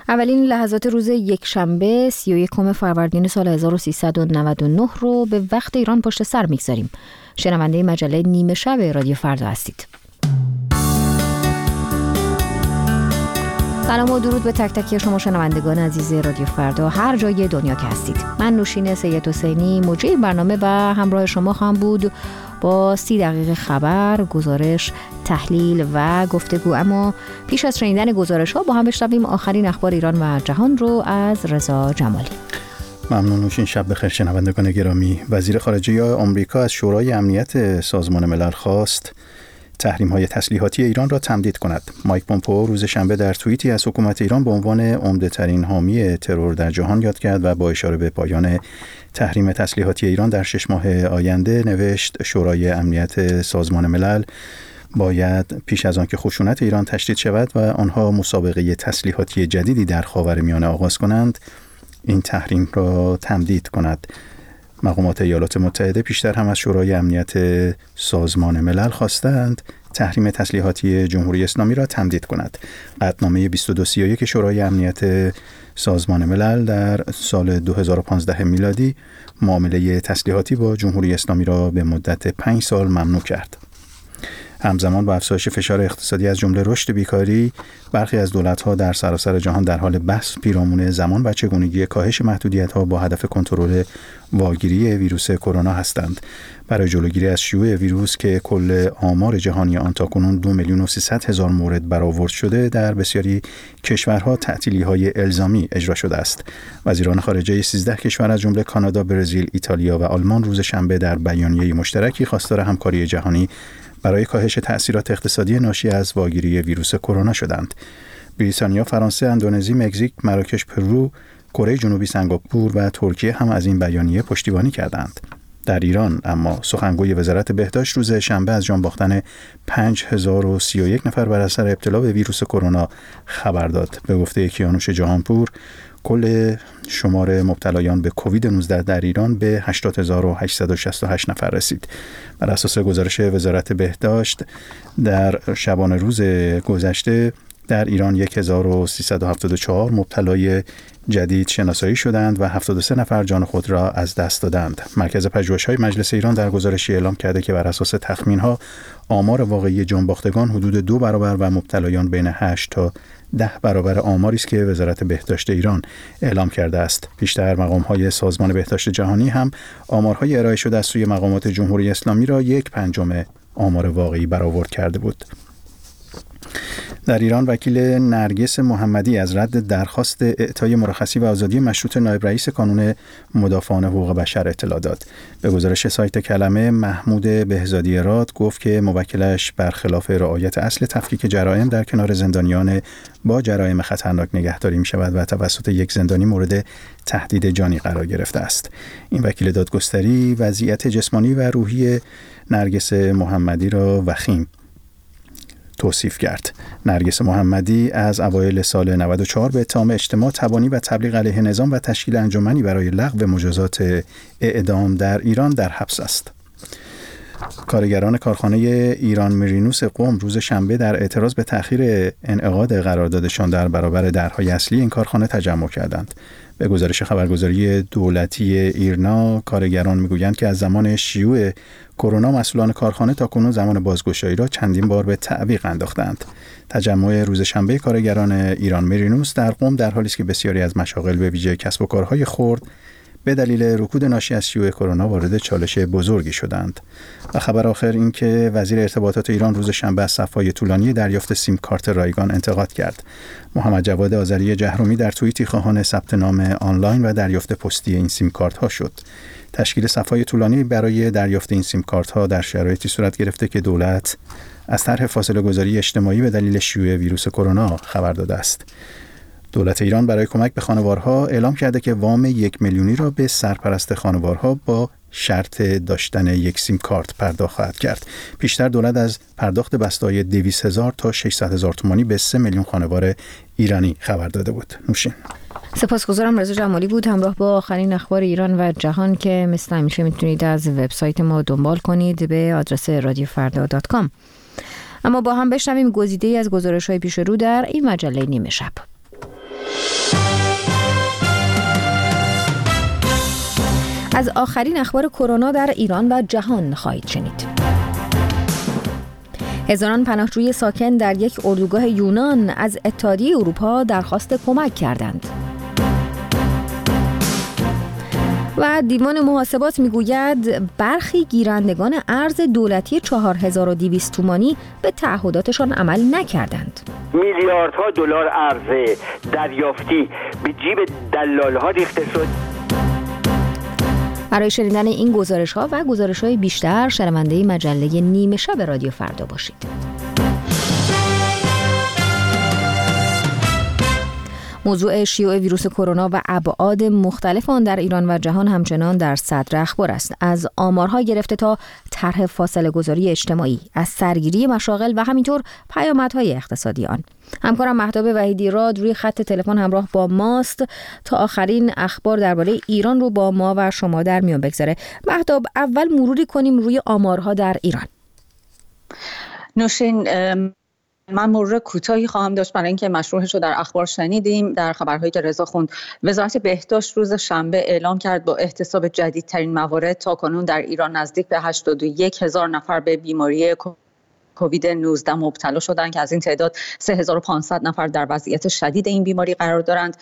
اولین لحظات روز یکشنبه 31 فروردین سال 1399 رو به وقت ایران پشت سر میگذاریم. شنونده مجله نیمه شب رادیو فردا هستید. سلام و درود به تک تک شما شنوندگان عزیز رادیو فردا هر جای دنیا که هستید. من نوشین سید حسینی مجری برنامه و همراه شما خواهم بود با 30 دقیقه خبر، گزارش، تحلیل و گفتگو. اما پیش از شنیدن گزارش ها با هم بشنویم آخرین اخبار ایران و جهان رو از رضا جمالی. ممنون نوشین. شب بخیر شنوندگان گرامی. وزیر خارجه آمریکا از شورای امنیت سازمان ملل خواست تحریم‌های تسلیحاتی ایران را تمدید کند. مایک پومپئو روز شنبه در توییتی از حکومت ایران به عنوان عمده‌ترین حامی ترور در جهان یاد کرد و با اشاره به پایان تحریم تسلیحاتی ایران در 6 ماه آینده نوشت شورای امنیت سازمان ملل باید پیش از آن که خشونت ایران تشدید شود و آنها مسابقه تسلیحاتی جدیدی در خاورمیانه آغاز کنند این تحریم را تمدید کند. مقامات ایالات متحده پیشتر هم از شورای امنیت سازمان ملل خواستند تحریم تسلیحاتی جمهوری اسلامی را تمدید کند. قطعنامه 2231 شورای امنیت سازمان ملل در سال 2015 میلادی معامله تسلیحاتی با جمهوری اسلامی را به مدت 5 سال ممنوع کرد. همزمان با افزایش فشار اقتصادی از جمله رشد بیکاری، برخی از دولت‌ها در سراسر جهان در حال بحث پیرامون زمان و چگونگی کاهش محدودیت‌ها با هدف کنترل واگیری ویروس کرونا هستند. برای جلوگیری از شیوع ویروس که کل آمار جهانی آن تاکنون 2,300,000 مورد برآورد شده، در بسیاری کشورها تعطیلی‌های الزامی اجرا شده است. وزیران خارجه 13 کشور از جمله کانادا، برزیل، ایتالیا و آلمان روز شنبه در بیانیه مشترکی خواستار همکاری جهانی برای کاهش تأثیرات اقتصادی ناشی از واگیری ویروس کرونا شدند. بریتانیا، فرانسه، اندونزی، مکزیک، مراکش، پرو، کره جنوبی، سنگاپور و ترکیه هم از این بیانیه پشتیبانی کردند. در ایران اما سخنگوی وزارت بهداشت روز شنبه از جان باختن 5031 نفر بر اثر ابتلا به ویروس کرونا خبر داد. به گفته کیانوش جهانپور، کل شمار مبتلایان به کووید 19 در ایران به 80,868 نفر رسید. بر اساس گزارش وزارت بهداشت در شبانه روز گذشته در ایران 1374 مبتلای جدید شناسایی شدند و 73 نفر جان خود را از دست دادند. مرکز پژوهش‌های مجلس ایران در گزارشی اعلام کرده که بر اساس تخمین‌ها آمار واقعی جانباختگان حدود 2 برابر و مبتلایان بین 8 تا 10 برابر آماری است که وزارت بهداشت ایران اعلام کرده است. پیشتر مقام‌های سازمان بهداشت جهانی هم آمارهای ارائه شده از سوی مقامات جمهوری اسلامی را 1/5 آمار واقعی برآورد کرده بود. در ایران وکیل نرگس محمدی از رد درخواست اعطای مرخصی و آزادی مشروط نایب رئیس کانون مدافعان حقوق بشر اطلاع داد. به گزارش سایت کلمه، محمود بهزادی راد گفت که موکلش برخلاف رعایت اصل تفکیک جرایم در کنار زندانیان با جرایم خطرناک نگهداری می شود و توسط یک زندانی مورد تهدید جانی قرار گرفته است. این وکیل دادگستری وضعیت جسمانی و روحی نرگس محمدی را وخیم توصیف کرد. نرگس محمدی از اوایل سال 94 به اتهام اجتماع تبانی و تبلیغ علیه نظام و تشکیل انجمنی برای لغو مجازات اعدام در ایران در حبس است. کارگران کارخانه ایران مرینوس قم روز شنبه در اعتراض به تأخیر انعقاد قراردادشان در برابر درهای اصلی این کارخانه تجمع کردند. به گزارش خبرگزاری دولتی ایرنا، کارگران میگویند که از زمان شیوع کرونا مسئولان کارخانه تاکنون زمان بازگشایی را چندین بار به تعویق انداختند. تجمع روز شنبه کارگران ایران مرینوس در قم در حالی است که بسیاری از مشاغل به ویژه کسب و کارهای خرد به دلیل رکود ناشی از شیوع کرونا وارد چالش بزرگی شدند. و خبر آخر این که وزیر ارتباطات ایران روز شنبه از صف‌های طولانی دریافت سیم کارت رایگان انتقاد کرد. محمد جواد آذری جهرومی در توییتی خواهان ثبت نام آنلاین و دریافت پستی این سیم کارت ها شد. تشکیل صف‌های طولانی برای دریافت این سیم کارت ها در شرایطی صورت گرفته که دولت از طرح فاصله گذاری اجتماعی به دلیل شیوع ویروس کرونا خبر داده است. دولت ایران برای کمک به خانوارها اعلام کرده که وام 1 میلیونی را به سرپرست خانوارها با شرط داشتن یک سیم کارت پرداخت خواهد کرد. پیشتر دولت از پرداخت بسته‌های 200,000 تا 600,000 تومانی به 3 میلیون خانوار ایرانی خبر داده بود. نوشین. سپاسگزارم. رضا جمالی بود همراه با آخرین اخبار ایران و جهان که مثل همیشه میتونید از وبسایت ما دنبال کنید به آدرس radiofarda.com. اما با هم بشنویم گزیده‌ای از گزارش‌های پیش رو در این مجله نیمه شب. از آخرین اخبار کرونا در ایران و جهان خواهید شنید. هزاران پناهجوی ساکن در یک اردوگاه یونان از اتحادیه اروپا درخواست کمک کردند. و دیوان محاسبات میگوید برخی گیرندگان ارز دولتی 4200 تومانی به تعهداتشان عمل نکردند. میلیاردها دلار ارز دریافتی به جیب دلال‌ها ریخته شد. برای شنیدن این گزارش‌ها و گزارش‌های بیشتر شنونده مجله نیمه شب رادیو فردا باشید. موضوع شیوع ویروس کرونا و ابعاد مختلف آن در ایران و جهان همچنان در صدر اخبار است. از آمارها گرفته تا طرح فاصله گذاری اجتماعی، از سرگیری مشاغل و همینطور پیامدهای اقتصادی آن. همکارم مهتاب وحیدی راد روی خط تلفن همراه با ماست تا آخرین اخبار درباره ایران رو با ما و شما در میان بگذاره. مهتاب، اول مروری کنیم روی آمارها در ایران. نوشین، من مرور کوتاهی خواهم داشت برای اینکه مشروحش رو در اخبار شنیدیم. در خبرهایی که رضا خوند، وزارت بهداشت روز شنبه اعلام کرد با احتساب جدیدترین موارد تاکنون در ایران نزدیک به 81,000 نفر به بیماری کووید 19 مبتلا شدند که از این تعداد 3500 نفر در وضعیت شدید این بیماری قرار دارند.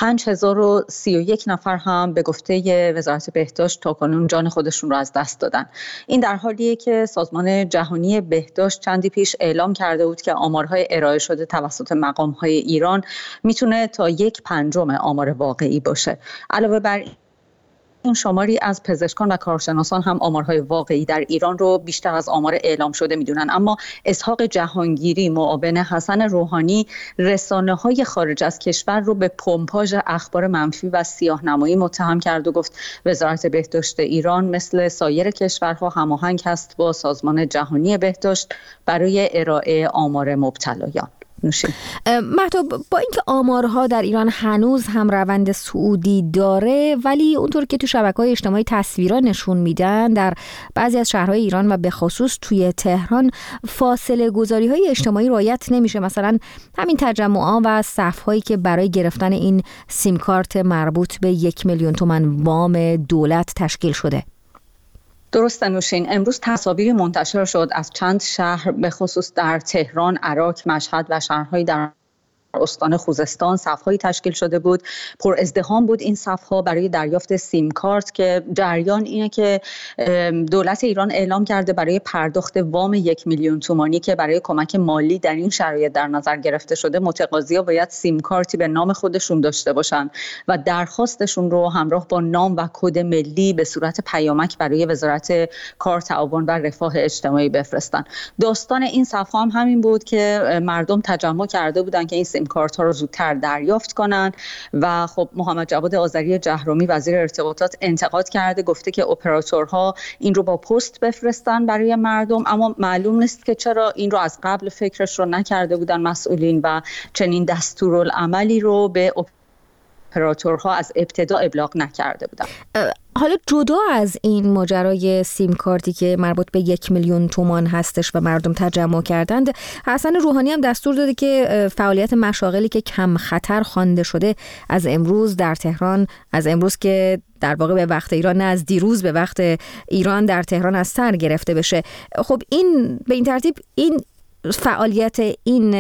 5031 نفر هم به گفته وزارت بهداشت تاکنون جان خودشون رو از دست دادن. این در حالیه که سازمان جهانی بهداشت چندی پیش اعلام کرده بود که آمارهای ارائه شده توسط مقامهای ایران میتونه تا 1/5 آمار واقعی باشه. علاوه بر این شماری از پزشکان و کارشناسان هم آمارهای واقعی در ایران رو بیشتر از آمار اعلام شده میدونن. اما اسحاق جهانگیری، معاون حسن روحانی، رسانه‌های خارج از کشور رو به پمپاژ اخبار منفی و سیاه‌نمایی متهم کرد و گفت وزارت بهداشت ایران مثل سایر کشورها هماهنگ است با سازمان جهانی بهداشت برای ارائه آمار مبتلایان. مهتاب، با اینکه آمارها در ایران هنوز هم روند صعودی داره، ولی اونطور که تو شبکه‌های اجتماعی تصویرها نشون میدن در بعضی از شهرهای ایران و به خصوص توی تهران فاصله گذاری‌های اجتماعی رعایت نمیشه. مثلا همین تجمع‌ها و صف‌هایی که برای گرفتن این سیم کارت مربوط به 1,000,000 تومان وام دولت تشکیل شده. درسته نوشین، امروز تصاویری منتشر شد از چند شهر به خصوص در تهران، عراق، مشهد و شهرهای در استان خوزستان صف‌هایی تشکیل شده بود. پر ازدحام بود این صف‌ها برای دریافت سیم کارت که جریان اینه که دولت ایران اعلام کرده برای پرداخت وام 1,000,000 تومانی که برای کمک مالی در این شرایط در نظر گرفته شده، متقاضی‌ها باید سیم کارتی به نام خودشون داشته باشن و درخواستشون رو همراه با نام و کد ملی به صورت پیامک برای وزارت کار، تعاون و رفاه اجتماعی بفرستن. داستان این صف‌ها هم همین بود که مردم تجمع کرده بودن که این سیم کارت ها رو زودتر دریافت کنن و خب محمد جواد آذری جهرومی وزیر ارتباطات انتقاد کرده، گفته که اپراتورها این رو با پست بفرستن برای مردم، اما معلوم نیست که چرا این رو از قبل فکرش رو نکرده بودن مسئولین و چنین دستورالعملی رو به اپراتورها از ابتدا ابلاغ نکرده بودن. حالا جدا از این ماجرای سیم کارتی که مربوط به 1,000,000 تومان هستش و مردم تجمع کردند، حسن روحانی هم دستور داده که فعالیت مشاغلی که کم خطر خوانده شده از امروز در تهران، از امروز که در واقع به وقت ایران نه از دیروز به وقت ایران در تهران از سر گرفته بشه. خب این به این ترتیب این فعالیت این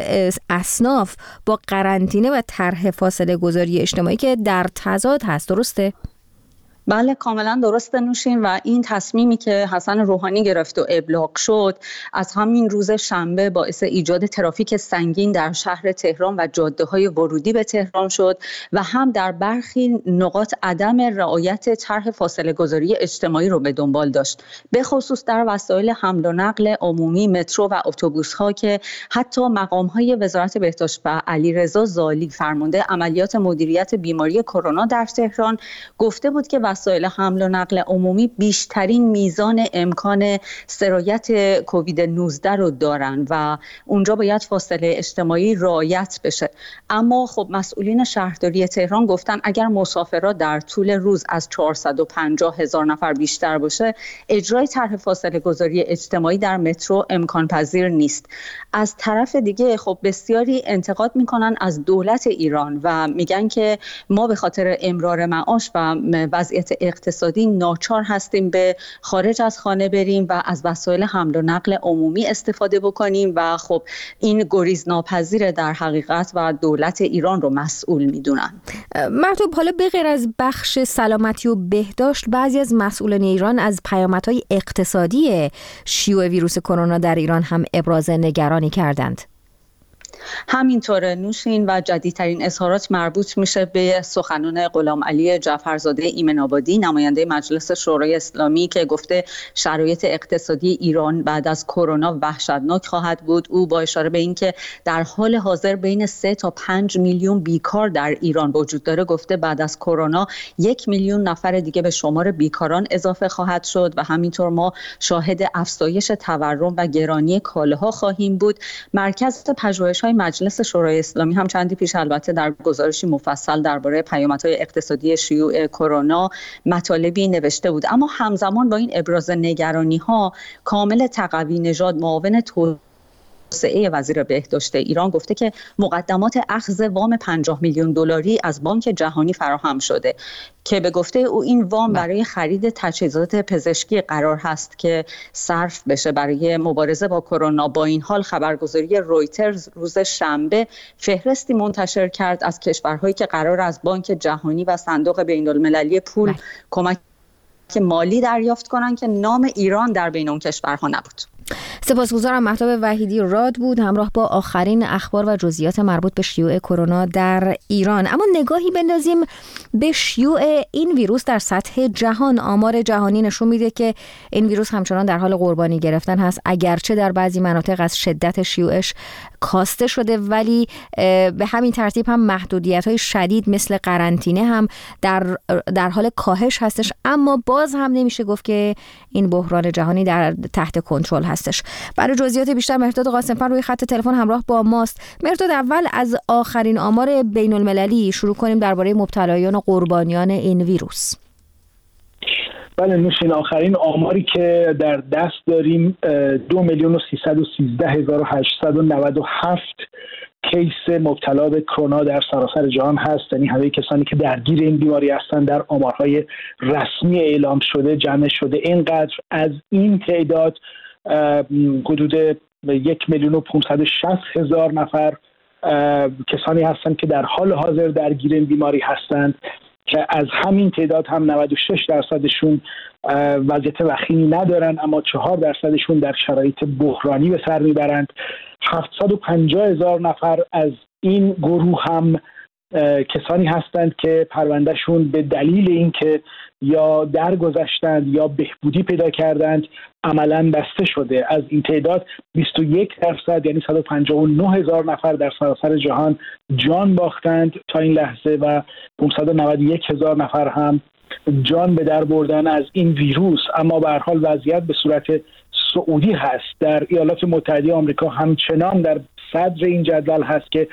اصناف با قرنطینه و طرح فاصله گذاری اجتماعی که در تضاد هست، درسته؟ بله کاملا درسته نوشین، و این تصمیمی که حسن روحانی گرفت و ابلاغ شد از همین روز شنبه باعث ایجاد ترافیک سنگین در شهر تهران و جاده‌های ورودی به تهران شد و هم در برخی نقاط عدم رعایت طرح فاصله گذاری اجتماعی رو به دنبال داشت، به خصوص در وسایل حمل و نقل عمومی، مترو و اتوبوس‌ها که حتی مقام‌های وزارت بهداشت و علیرضا زالی فرمانده عملیات مدیریت بیماری کرونا در تهران گفته بود که وسایل حمل و نقل عمومی بیشترین میزان امکان سرایت کووید 19 رو دارن و اونجا باید فاصله اجتماعی رعایت بشه. اما خب مسئولین شهرداری تهران گفتن اگر مسافرها در طول روز از 450,000 نفر بیشتر باشه، اجرای طرح فاصله گذاری اجتماعی در مترو امکان پذیر نیست. از طرف دیگه خب بسیاری انتقاد میکنن از دولت ایران و میگن که ما به خاطر امرار معاش و وضعیت شرایط اقتصادی ناچار هستیم به خارج از خانه بریم و از وسایل حمل و نقل عمومی استفاده بکنیم و خب این گریز ناپذیره در حقیقت و دولت ایران رو مسئول میدونن. مرتوب، حالا به غیر از بخش سلامتی و بهداشت، بعضی از مسئولان ایران از پیامدهای اقتصادی شیوع ویروس کرونا در ایران هم ابراز نگرانی کردند. همینطوره نوشین، و جدیدترین اظهارات مربوط میشه به سخنان غلام علی جعفرزاده ایمن آبادی، نماینده مجلس شورای اسلامی، که گفته شرایط اقتصادی ایران بعد از کرونا وحشتناک خواهد بود. او با اشاره به اینکه در حال حاضر بین 3 تا 5 میلیون بیکار در ایران وجود داره، گفته بعد از کرونا 1 میلیون نفر دیگه به شمار بیکاران اضافه خواهد شد و همینطور ما شاهد افزایش تورم و گرانی کالاها خواهیم بود. مرکز پژوهش‌های مجلس شورای اسلامی هم چندی پیش البته در گزارشی مفصل درباره پیامدهای اقتصادی شیوع کرونا مطالبی نوشته بود. اما همزمان با این ابراز نگرانی‌ها، کامل تقوی نژاد، معاون توسعه وزیر بهداشت ایران، گفته که مقدمات اخذ وام 50 میلیون دلاری از بانک جهانی فراهم شده که به گفته او این وام برای خرید تجهیزات پزشکی قرار هست که صرف بشه برای مبارزه با کرونا. با این حال خبرگزاری رویترز روز شنبه فهرستی منتشر کرد از کشورهایی که قرار از بانک جهانی و صندوق بین‌المللی پول کمک مالی دریافت کنند که نام ایران در بین اون کشورها نبود. سپاسگزارم. مهتاب وحیدی راد بود همراه با آخرین اخبار و جزئیات مربوط به شیوع کرونا در ایران. اما نگاهی بندازیم به شیوع این ویروس در سطح جهان. آمار جهانی نشون میده که این ویروس همچنان در حال قربانی گرفتن هست، اگرچه در بعضی مناطق از شدت شیوعش کاسته شده، ولی به همین ترتیب هم محدودیت‌های شدید مثل قرنطینه هم در حال کاهش هستش، اما باز هم نمیشه گفت که این بحران جهانی در تحت کنترل هستش. برای جزئیات بیشتر مهرداد قاسم‌فر روی خط تلفن همراه با ماست. مهرداد، اول از آخرین آمار بین‌المللی شروع کنیم درباره مبتلایان و قربانیان این ویروس. بله نوشین، آخرین آماری که در دست داریم 2,313,897 کیس مبتلا به کرونا در سراسر جهان هست. یعنی همه کسانی که درگیر این بیماری هستن در آمارهای رسمی اعلام شده جمع شده. اینقدر از این تعداد حدود 1,560,000 نفر کسانی هستند که در حال حاضر درگیر این بیماری هستند که از همین تعداد هم 96% وضعیت وخیمی ندارن، اما 4% در شرایط بحرانی به سر میبرند. 750,000 نفر از این گروه هم کسانی هستند که پروندهشون به دلیل اینکه یا درگذشتند یا بهبودی پیدا کردند عملاً بسته شده. از این تعداد 21% یعنی 159,000 نفر در سراسر جهان جان باختند تا این لحظه و 591,000 نفر هم جان به در بردن از این ویروس. اما به هر حال وضعیت به صورت صعودی هست. در ایالات متحده آمریکا همچنان در صدر این جدول هست که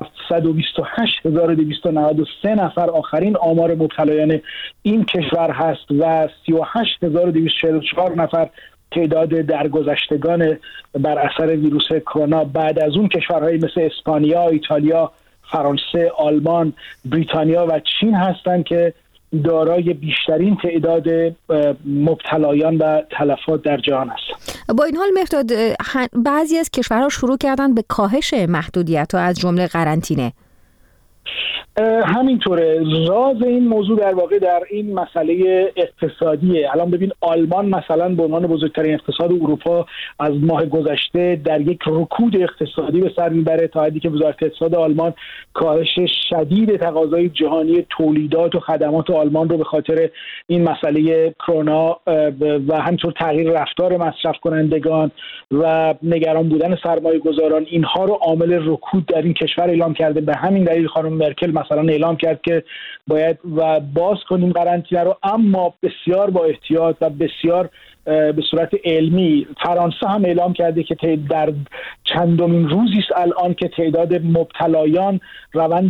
728,293 نفر آخرین آمار مبتلایان این کشور هست و 38,244 نفر تعداد درگذشتگان بر اثر ویروس کرونا. بعد از اون کشورهایی مثل اسپانیا، ایتالیا، فرانسه، آلمان، بریتانیا و چین هستند که دارای بیشترین تعداد مبتلایان و تلفات در جهان است. با این حال مهرداد، بعضی از کشورها شروع کردن به کاهش محدودیت‌ها از جمله قرنطینه. همینطوره. راز این موضوع در واقع در این مسئله اقتصادیه. الان ببین آلمان مثلا به عنوان بزرگترین اقتصاد اروپا از ماه گذشته در یک رکود اقتصادی به سر میبره، تا حدی که وزارت اقتصاد آلمان کاهش شدید تقاضای جهانی تولیدات و خدمات آلمان رو به خاطر این مسئله کرونا و همینطور تغییر رفتار مصرف کنندگان و نگران بودن سرمایه گذاران، اینها رو عامل رکود در این کشور اعلام کرده. به همین دلیل خانم مرکل مثلا اعلام کرد که باید باز کنیم قرنطینه رو، اما بسیار با احتیاط و بسیار به صورت علمی. فرانسه هم اعلام کرده که در چندمین روزی است الان که تعداد مبتلایان روند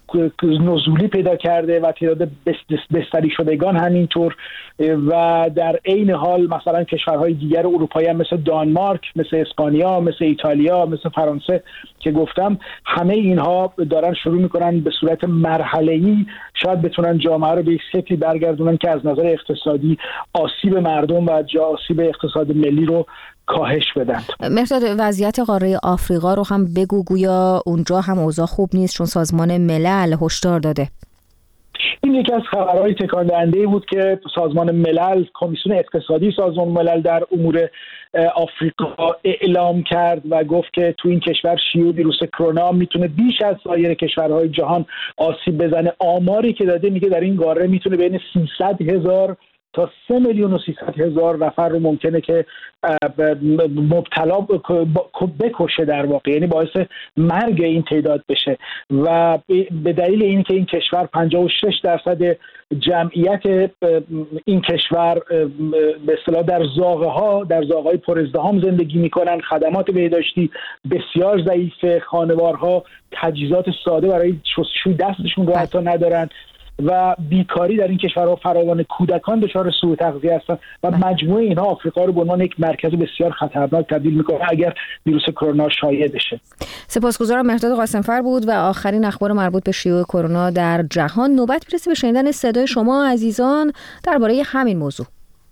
نزولی پیدا کرده و تعداد بستری شدگان همینطور. و در عین حال مثلا کشورهای دیگر اروپایی هم مثل دانمارک، مثل اسپانیا، مثل ایتالیا، مثل فرانسه که گفتم، همه اینها دارن شروع میکنن به صورت مرحله‌ای شاید بتونن جامعه رو به یک شکلی برگردونن که از نظر اقتصادی آسیب مردم و آسیب اقتصاد ملی رو کاهش بدن. مهرداد، وضعیت قاره آفریقا رو هم بگو، گویا اونجا هم اوضاع خوب نیست چون سازمان ملل هشدار داده. این یکی از خبرهای تکان دهنده بود که سازمان ملل، کمیسیون اقتصادی سازمان ملل در امور آفریقا اعلام کرد و گفت که تو این کشور شیوع ویروس کرونا میتونه بیش از سایر کشورهای جهان آسیب بزنه. آماری که داده میگه در این قاره میتونه بین 300,000 تا 3,300,000 نفر رو ممکنه که مبتلا بکشه در واقع، یعنی باعث مرگ این تعداد بشه. و به دلیل اینکه این کشور 56% جمعیت این کشور به اصطلاح در زاغه‌های پر ازدحام زندگی میکنن، خدمات بهداشتی بسیار ضعیفه، خانوارها تجهیزات ساده برای شستشوی دستشون رو حتی ندارن و بیکاری در این کشورها فراوان، کودکان دچار سوء تغذیه هستند و مجموعه اینها آفریقا رو به عنوان یک مرکز بسیار خطرناک تبدیل میکنه اگر ویروس کرونا شایع بشه. سپاسگزارم. مهرداد قاسمفر بود و آخرین اخبار مربوط به شیوع کرونا در جهان. نوبت میرسه به شنیدن صدای شما عزیزان درباره همین موضوع.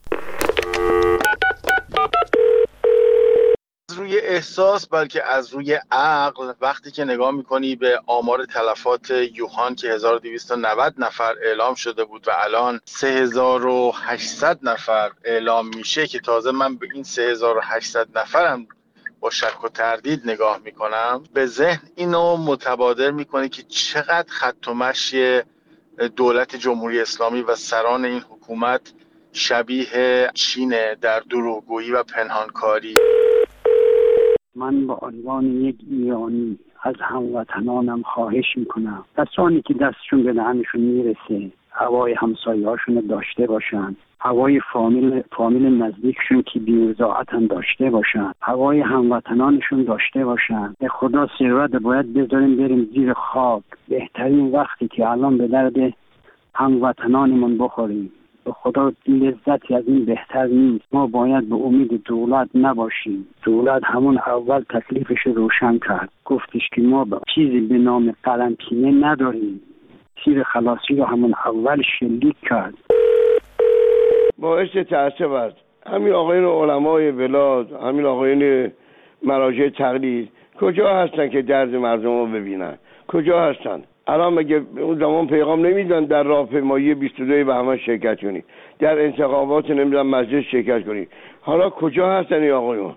روی احساس بلکه از روی عقل، وقتی که نگاه میکنی به آمار تلفات یوهان که 1290 نفر اعلام شده بود و الان 3800 نفر اعلام میشه که تازه من به این 3800 نفرم با شک و تردید نگاه میکنم، به ذهن اینو متبادر میکنه که چقدر خط و مشی دولت جمهوری اسلامی و سران این حکومت شبیه چینه در دروغگویی و پنهانکاری. من با عنوان یک ایرانی از هموطنانم خواهش میکنم کسانی که دستشون به دهنشون میرسه هوای همسایه‌هاشون داشته باشن، هوای فامیل نزدیکشون که بی‌وضاحت هم داشته باشن، هوای هموطنانشون داشته باشن. به خدا ثروت باید بذاریم بریم زیر خاک. بهترین وقتی که الان به درد هموطنانمون بخوریم. به خدا لذتی از این بهتر نیست. ما باید به امید دولت نباشیم. دولت همون اول تکلیفش روشن کرد، گفتش که ما چیزی به نام قرنطینه نداریم. تیر خلاصی رو همون اول شلیک کرد. باعث تأسف است همین آقایون علمای بلاد، همین آقایون مراجع تقلید کجا هستن که درد مردم رو ببینن؟ کجا هستن؟ الان مگه اون زمان پیغام نمیدن در راهپیمایی 22 بهمن شرکت کنی، در انتخابات نمیدن مجلس شرکت کنی؟ حالا کجا هستن این آقایون؟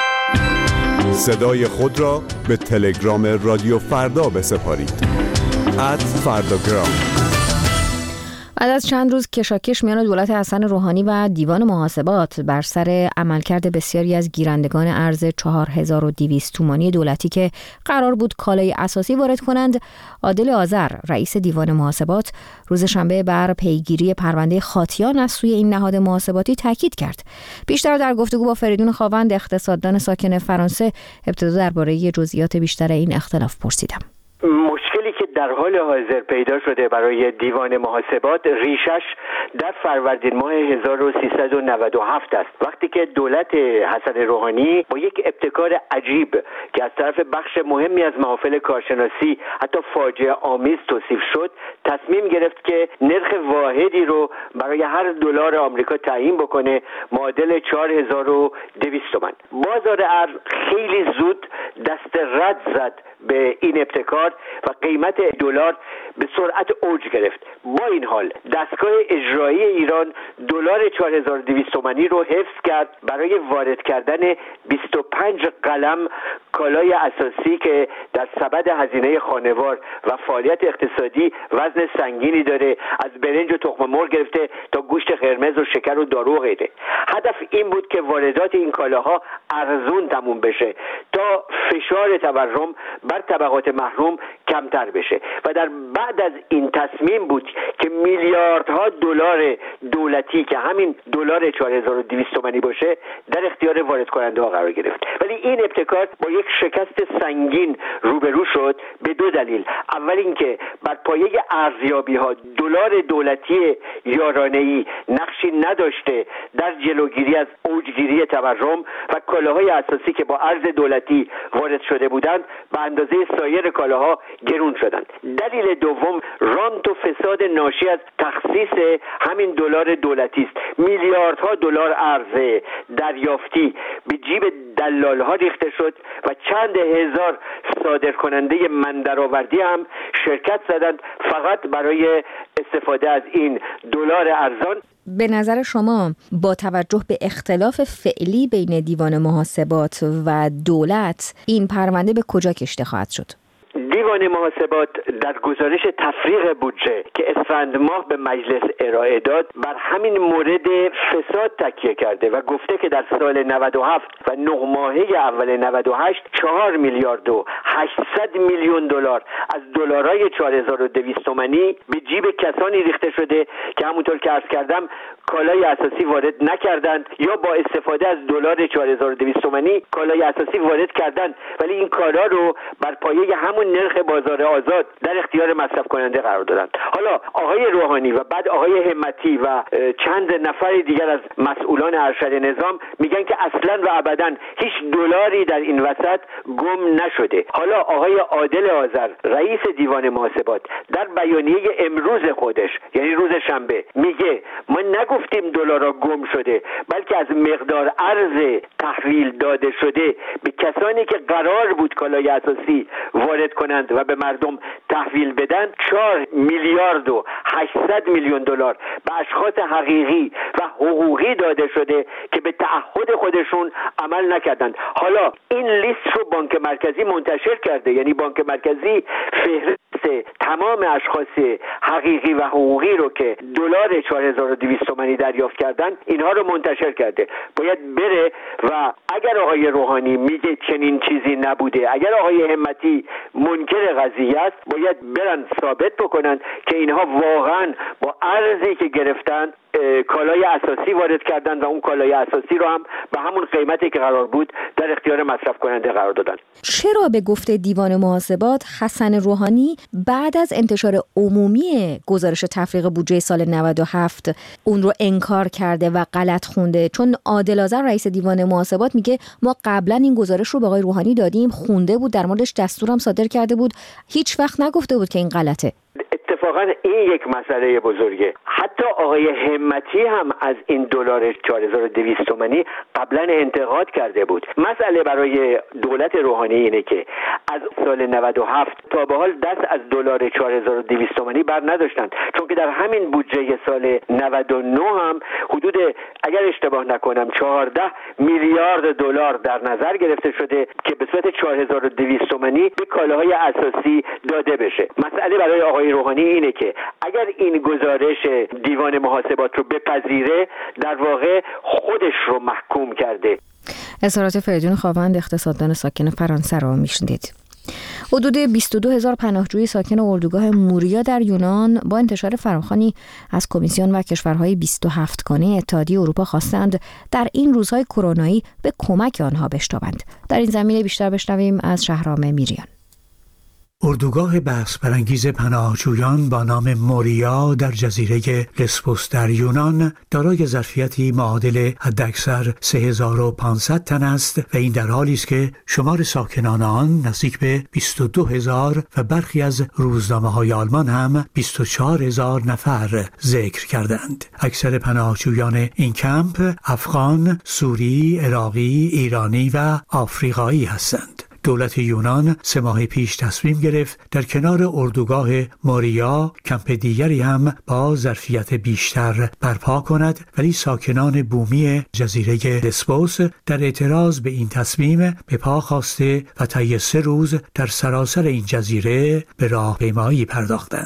صدای خود را به تلگرام رادیو فردا بسپارید. @فرdagram. بعد از چند روز کشاکش میان دولت حسن روحانی و دیوان محاسبات بر سر عملکرد بسیاری از گیرندگان ارز 4200 تومانی دولتی که قرار بود کالای اساسی وارد کنند، عادل آذر رئیس دیوان محاسبات روز شنبه بر پیگیری پرونده خاطیان از سوی این نهاد محاسباتی تاکید کرد. بیشتر در گفتگو با فریدون خاوند اقتصاددان ساکن فرانسه ابتدا درباره جزئیات بیشتر این اختلاف پرسیدم. مشکلی که در حال حاضر پیدا شده برای دیوان محاسبات ریشش در فروردین ماه 1397 است، وقتی که دولت حسن روحانی با یک ابتکار عجیب که از طرف بخش مهمی از محافل کارشناسی حتی فاجعه آمیز توصیف شد، تصمیم گرفت که نرخ واحدی رو برای هر دلار آمریکا تعیین بکنه، معادل 4200 تومان. بازار ارز خیلی زود دست رد زد به این ابتکار و قیمت دلار به سرعت اوج گرفت. با این حال دستگاه اجرایی ایران دلار 4200 تومانی رو حفظ کرد برای وارد کردن 25 قلم کالای اساسی که در سبد هزینه خانوار و فعالیت اقتصادی وزن سنگینی داره، از برنج و تخم مرغ گرفته تا گوشت قرمز و شکر و دارو و غیره. هدف این بود که واردات این کالاها ارزون تموم بشه تا فشار تورم بر طبقات محروم کمتر بشه و در بعضی بعد از این تصمیم بود که میلیاردها دلار دولتی که همین دلار 4200 تومانی باشه در اختیار وارد کننده ها قرار گرفت. ولی این ابتکار با یک شکست سنگین روبرو شد به دو دلیل. اول اینکه بر پایه ارزیابی ها دلار دولتی یارانه‌ای نقشی نداشته در جلوگیری از اوجگیری تورم و کالاهای اساسی که با ارز دولتی وارد شده بودند به اندازه سایر کالاها گرون شدند. دلیل دوم رانت و فساد ناشی از تخصیص همین دلار دولتی است. میلیاردها دلار ارز دریافتی به جیب دلال‌ها ریخته شد و چند هزار صادرکننده من درآوردی هم شرکت زدند فقط برای استفاده از این دلار ارزان. به نظر شما با توجه به اختلاف فعلی بین دیوان محاسبات و دولت این پرونده به کجا کشیده خواهد شد؟ دیوان محاسبات در گزارش تفریغ بودجه که اسفند ماه به مجلس ارائه داد بر همین مورد فساد تکیه کرده و گفته که در سال 97 و 9 ماهه اول 98 4 میلیارد و 800 میلیون دلار از دلارای 4200 تومانی به جیب کسانی ریخته شده که همونطور که عرض کردم کالای اساسی وارد نکردند یا با استفاده از دلار 4200 تومانی کالای اساسی وارد کردند ولی این کالا رو بر پایه همون نرخ بازار آزاد در اختیار مصرف کننده قرار دادند. حالا آقای روحانی و بعد آقای همتی و چند نفر دیگر از مسئولان ارشد نظام میگن که اصلا و ابدا هیچ دلاری در این وسط گم نشده. حالا آقای عادل آذر رئیس دیوان محاسبات در بیانیه امروز خودش یعنی روز شنبه میگه ما نگفتیم دلارا گم شده بلکه از مقدار ارز تحویل داده شده به کسانی که قرار بود کالای اساسی وارد کنند و به مردم تحویل بدن 4 میلیارد و 800 میلیون دلار به اشخاص حقیقی و حقوقی داده شده که به تعهد خودشون عمل نکردند. حالا این لیست رو بانک مرکزی منتشر کرده، یعنی بانک مرکزی فهرست تمام اشخاص حقیقی و حقوقی رو که دلار 4200 تومانی دریافت کردن اینها رو منتشر کرده. باید بره و اگر آقای روحانی میگه چنین چیزی نبوده، اگر آقای همتی منکر قضیه است، باید برن ثابت بکنن که اینها واقعا با ارزی که گرفتن کالای اساسی وارد کردن و اون کالای اساسی رو هم به همون قیمتی که قرار بود در اختیار مصرف کننده قرار دادن. چرا به گفته دیوان محاسبات حسن روحانی بعد از انتشار عمومی گزارش تفریغ بودجه سال 97 اون رو انکار کرده و غلط خونده؟ چون عادل آذر رئیس دیوان محاسبات میگه ما قبلا این گزارش رو به آقای روحانی دادیم، خونده بود، در موردش دستورم صادر کرده بود، هیچ وقت نگفته بود که این غلطه. اتفاقا این یک مسئله بزرگه. حتی آقای همتی هم از این دلار 4200 تومانی قبلا انتقاد کرده بود. مسئله برای دولت روحانی اینه که از سال 97 تا به حال دست از دلار 4200 تومانی بر نداشتند، چون که در همین بودجه سال 99 هم حدود اگر اشتباه نکنم 14 میلیارد دلار در نظر گرفته شده که به صورت 4200 تومانی به کالاهای اساسی داده بشه. مسئله برای آقای روحانی اینه که اگر این گزارش دیوان محاسبات رو بپذیره در واقع خودش رو محکوم کرده. اظهارات فریدون خاوند اقتصاددان ساکن فرانسه را میشنیدید. حدود 22,000 پناهجوی ساکن اردوگاه موریا در یونان با انتشار فراخوانی از کمیسیون و کشورهای 27 گانه اتحادیه اروپا خواستند در این روزهای کرونایی به کمک آنها بشتابند. در این زمینه بیشتر بشنویم از شهرام میریان. اردوگاه بحث برانگیز پناهجویان با نام موریا در جزیره لسبوس در یونان دارای ظرفیتی معادل حداکثر 3500 تن است و این در حالی است که شمار ساکنان آن نزدیک به 22,000 و برخی از روزنامه‌های آلمان هم 24,000 نفر ذکر کردند. اکثر پناهجویان این کمپ افغان، سوری، عراقی، ایرانی و آفریقایی هستند. دولت یونان 3 ماه پیش تصمیم گرفت در کنار اردوگاه موریا کمپ دیگری هم با ظرفیت بیشتر برپا کند، ولی ساکنان بومی جزیره لسبوس در اعتراض به این تصمیم به پا خواسته و طی 3 روز در سراسر این جزیره به راهپیمایی پرداختند.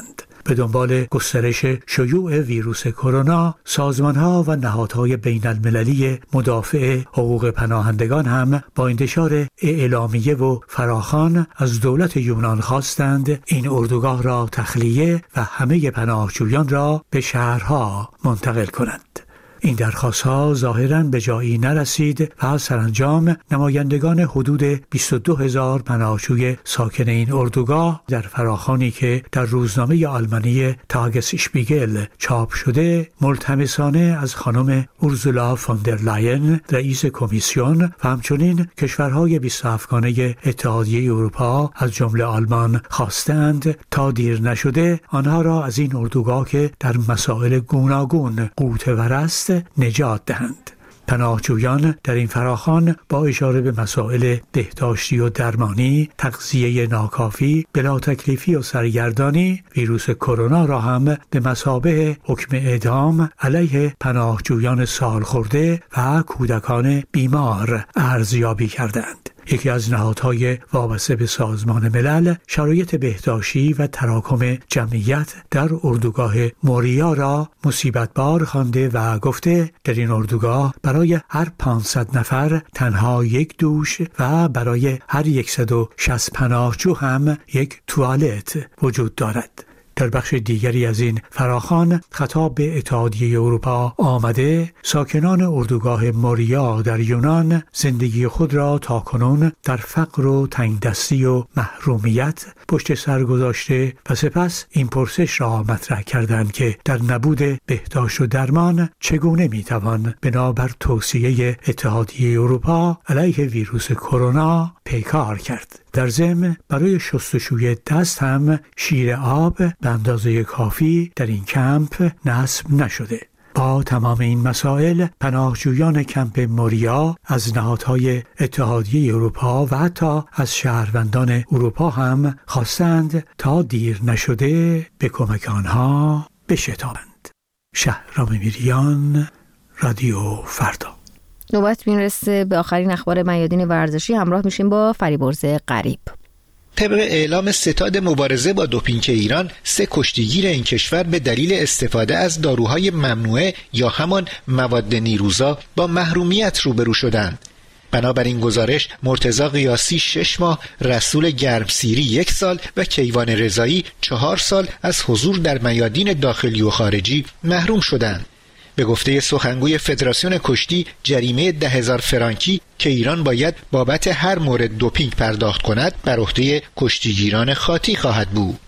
به دنبال گسترش شیوع ویروس کرونا، سازمان‌ها و نهادهای بین المللی مدافع حقوق پناهندگان هم با انتشار اعلامیه و فراخوان از دولت یونان خواستند این اردوگاه را تخلیه و همه پناهجویان را به شهرها منتقل کنند. این درخواست‌ها ظاهراً به جایی نرسید و سرانجام نمایندگان حدود 22,000 پناهجوی ساکن این اردوگاه در فراخوانی که در روزنامه آلمانی تاگسشپیگل چاپ شده ملتمسانه از خانم اورزولا فوندر لاین رئیس کمیسیون و همچنین کشورهای 27 گانه اتحادیه اروپا از جمله آلمان خواستند تا دیر نشده آنها را از این اردوگاه که در مسائل گوناگون غوطه‌ور است نجات دهند. پناهجویان در این فراخوان با اشاره به مسائل بهداشتی و درمانی، تغذیه ناکافی، بلا تکلیفی و سرگردانی، ویروس کرونا را هم به مثابه حکم اعدام علیه پناهجویان سالخورده و کودکان بیمار ارزیابی کردند. یکی از نهادهای وابسته به سازمان ملل شرایط بهداشتی و تراکم جمعیت در اردوگاه موریا را مصیبت بار خوانده و گفته در این اردوگاه برای هر 500 نفر تنها یک دوش و برای هر 160 پناهجو هم یک توالت وجود دارد. در بخش دیگری از این فراخوان خطاب به اتحادیه اروپا آمده ساکنان اردوگاه موریا در یونان زندگی خود را تاکنون در فقر و تنگدستی و محرومیت پشت سر گذاشته و سپس این پرسش را مطرح کردند که در نبود بهداشت و درمان چگونه میتوان بنابر توصیه اتحادیه اروپا علیه ویروس کرونا پیکار کرد. در ضمن برای شستشوی دست هم شیر آب به اندازه کافی در این کمپ نصب نشده. با تمام این مسائل پناهجویان کمپ موریا از نهادهای اتحادیه اروپا و حتی از شهروندان اروپا هم خواستند تا دیر نشده به کمک آنها بشتابند. شهرام میریان، رادیو فردا. نوبت میرسه به آخرین اخبار میادین ورزشی. همراه میشیم با فریبرز غریب. طبق اعلام ستاد مبارزه با دوپینگ ایران، 3 کشتیگیر این کشور به دلیل استفاده از داروهای ممنوعه یا همان مواد نیروزا با محرومیت روبرو شدند. بنابراین گزارش مرتضی قیاسی 6 ماه، رسول گرمسیری 1 سال و کیوان رضایی 4 سال از حضور در میادین داخلی و خارجی محروم شدند. به گفته سخنگوی فدراسیون کشتی، جریمه 10,000 فرانکی که ایران باید بابت هر مورد دوپینگ پرداخت کند بر عهده کشتیگیران خاطی خواهد بود.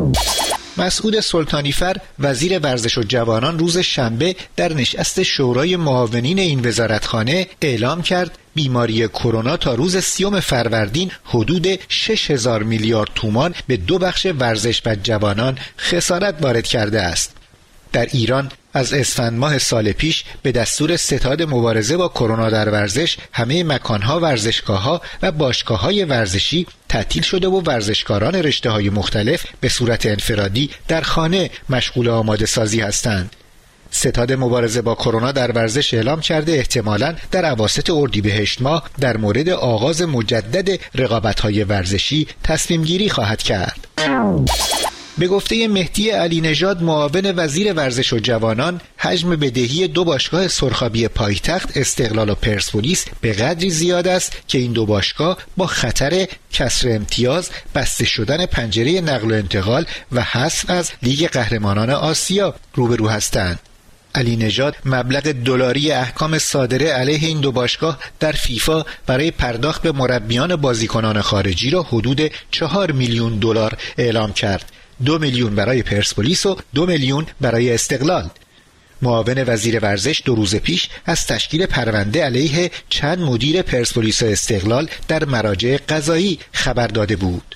مسعود سلطانیفر وزیر ورزش و جوانان روز شنبه در نشست شورای معاونین این وزارتخانه اعلام کرد بیماری کرونا تا روز 30 فروردین حدود 6,000 میلیارد تومان به 2 بخش ورزش و جوانان خسارت وارد کرده است. در ایران از اسفند ماه سال پیش به دستور ستاد مبارزه با کرونا در ورزش همه مکانها، ورزشگاه‌ها و باشگاه‌های ورزشی تعطیل شده و ورزشکاران رشته‌های مختلف به صورت انفرادی در خانه مشغول آماده سازی هستند. ستاد مبارزه با کرونا در ورزش اعلام کرده احتمالاً در اواسط اردیبهشت ماه در مورد آغاز مجدد رقابت‌های ورزشی تصمیم گیری خواهد کرد. به گفته مهدی علی نژاد معاون وزیر ورزش و جوانان، حجم بدهی 2 باشگاه سرخابی پایتخت استقلال و پرسپولیس به قدری زیاد است که این 2 باشگاه با خطر کسر امتیاز، بسته شدن پنجره نقل و انتقال و حذف از لیگ قهرمانان آسیا روبرو هستند. علی نژاد مبلغ دلاری احکام صادره علیه این 2 باشگاه در فیفا برای پرداخت به مربیان بازیکنان خارجی را حدود 4 میلیون دلار اعلام کرد. 2 میلیون برای پرسپولیس و 2 میلیون برای استقلال. معاون وزیر ورزش 2 روز پیش از تشکیل پرونده علیه چند مدیر پرسپولیس و استقلال در مراجع قضایی خبر داده بود.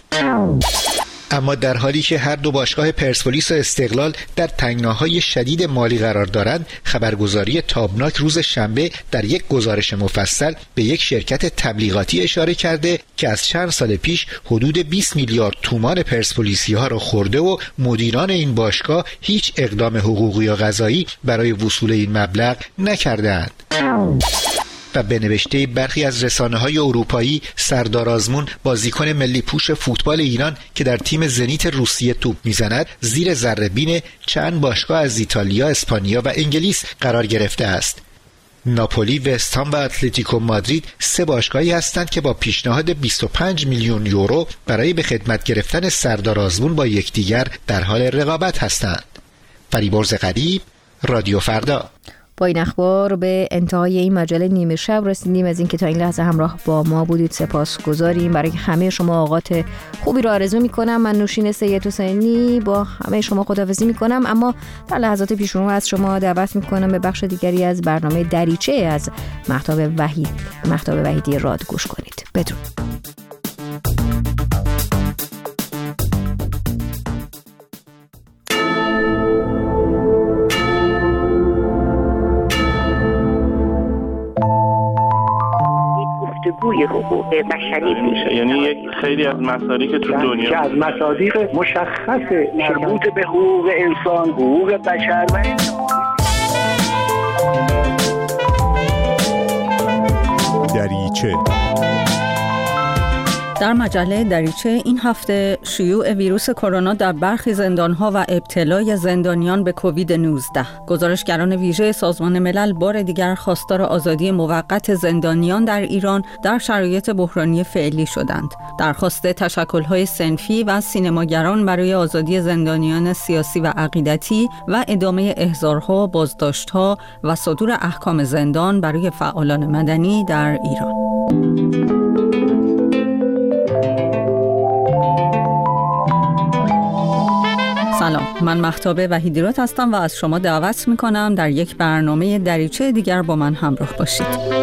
اما در حالی که هر 2 باشگاه پرسپولیس و استقلال در تنگناهای شدید مالی قرار دارند، خبرگزاری تابناک روز شنبه در یک گزارش مفصل به یک شرکت تبلیغاتی اشاره کرده که از چند سال پیش حدود 20 میلیارد تومان پرسپولیسی ها را خورده و مدیران این باشگاه هیچ اقدام حقوقی یا قضایی برای وصول این مبلغ نکردند. و به نوشته برخی از رسانه‌های اروپایی، سردار آزمون بازیکن ملی پوش فوتبال ایران که در تیم زنیت روسیه توپ میزند زیر ذره‌بین چند باشگاه از ایتالیا، اسپانیا و انگلیس قرار گرفته است. ناپولی، وستهام و اتلتیکو مادرید 3 باشگاهی هستند که با پیشنهاد 25 میلیون یورو برای به خدمت گرفتن سردار آزمون با یکدیگر در حال رقابت هستند. فریبرز غریب، رادیو فردا. با این اخبار به انتهای این مجله نیمه شب رسیدیم. از اینکه تا این لحظه همراه با ما بودید سپاسگزاریم. برای همه شما اوقات خوبی رو آرزو میکنم. من نوشین سید حسینی با همه شما خداحافظی میکنم، اما در لحظات پیش رو از شما دعوت میکنم به بخش دیگری از برنامه دریچه از مهتاب وحیدی راد گوش کنید. بدرود. گوی حقوق بشری میشه، یعنی یک خیلی از مصادیق تو دنیا که از مصادیق مشخص مربوط به حقوق انسان، حقوق بشر و دریچه. در مجله دریچه این هفته شیوع ویروس کرونا در برخی زندان‌ها و ابتلای زندانیان به کووید 19. گزارشگران ویژه سازمان ملل بار دیگر خواستار آزادی موقت زندانیان در ایران در شرایط بحرانی فعلی شدند. درخواست تشکل‌های صنفی و سینماگران برای آزادی زندانیان سیاسی و عقیدتی و ادامه احضارها، بازداشت‌ها و صدور احکام زندان برای فعالان مدنی در ایران. سلام، من مهتاب وحیدی راد هستم و از شما دعوت میکنم در یک برنامه دریچه دیگر با من همراه باشید.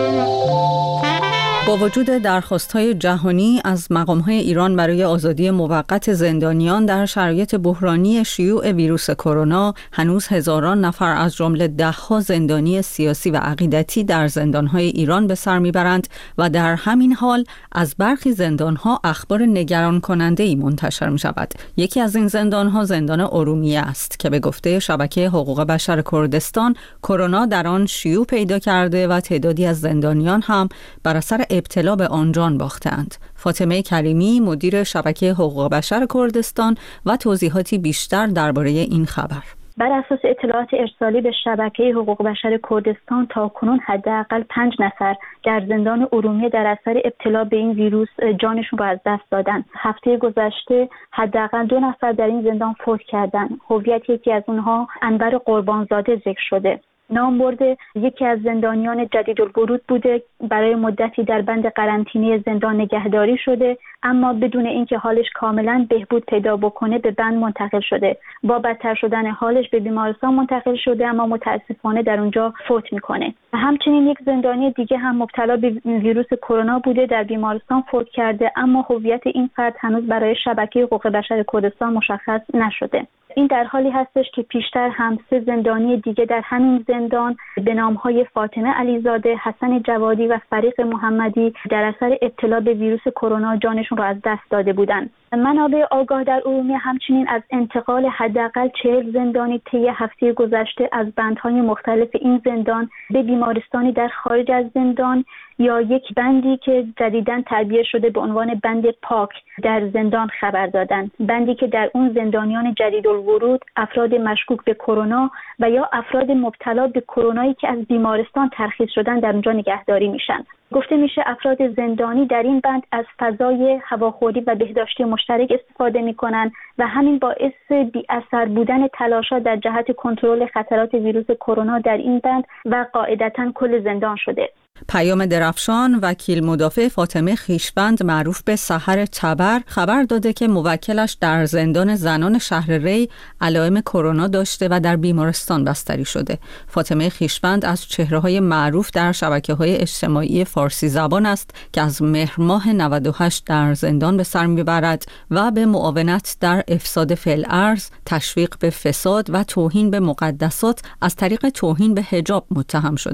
با وجود درخواست‌های جهانی از مقام‌های ایران برای آزادی موقت زندانیان در شرایط بحرانی شیوع ویروس کرونا، هنوز هزاران نفر از جمله ده‌ها زندانی سیاسی و عقیدتی در زندان‌های ایران به سر می‌برند و در همین حال از برخی زندان‌ها اخبار نگران کننده‌ای منتشر می‌شود. یکی از این زندان‌ها زندان ارومیه است که به گفته شبکه حقوق بشر کردستان، کرونا در آن شیوع پیدا کرده و تعدادی از زندانیان هم بر اثر ابتلا به آن جان باختند. فاطمه کریمی، مدیر شبکه حقوق بشر کردستان و توضیحاتی بیشتر درباره این خبر. بر اساس اطلاعات ارسالی به شبکه حقوق بشر کردستان تاکنون حداقل 5 نفر در زندان ارومیه در اثر ابتلا به این ویروس جانشون رو از دست دادن. هفته گذشته حداقل 2 نفر در این زندان فوت کردن. هویت یکی از اونها انور قربانزاده ذکر شده. نام برده یکی از زندانیان جدیدالورود بوده، برای مدتی در بند قرنطینه زندان نگهداری شده، اما بدون اینکه حالش کاملا بهبود پیدا بکنه به بند منتقل شده. با بدتر شدن حالش به بیمارستان منتقل شده، اما متاسفانه در اونجا فوت میکنه. همچنین یک زندانی دیگه هم مبتلا به ویروس کرونا بوده، در بیمارستان فوت کرده، اما هویت این فرد هنوز برای شبکه حقوق بشر کردستان مشخص نشده. این در حالی هستش که پیشتر هم 3 زندانی دیگه در همین زندان به نامهای فاطمه علیزاده، حسن جوادی و فریق محمدی در اثر ابتلا به ویروس کرونا جانشون را از دست داده بودند. منابع آگاه در ارومیه همچنین از انتقال حداقل 40 زندانی طی هفته گذشته از بندهای مختلف این زندان به بیمارستانی در خارج از زندان یا یک بندی که جدیداً تعبیه شده به عنوان بند پاک در زندان خبر دادند. بندی که در اون زندانیان جدیدالورود، افراد مشکوک به کرونا و یا افراد مبتلا به کرونایی که از بیمارستان ترخیص شدن در اونجا نگهداری میشن. گفته میشه افراد زندانی در این بند از فضای هواخوری و بهداشتی مشترک استفاده میکنن و همین باعث بی اثر بودن تلاش‌ها در جهت کنترل خطرات ویروس کرونا در این بند و قاعدتاً کل زندان شده. پیام درفشان، وکیل مدافع فاطمه خویشوند معروف به سحر تبر، خبر داده که موکلش در زندان زنان شهر ری علائم کرونا داشته و در بیمارستان بستری شده. فاطمه خویشوند از چهره‌های معروف در شبکه‌های اجتماعی فارسی زبان است که از مهر ماه 98 در زندان به سر میبرد و به معاونت در افساد فعل ارض، تشویق به فساد و توهین به مقدسات از طریق توهین به حجاب متهم شده.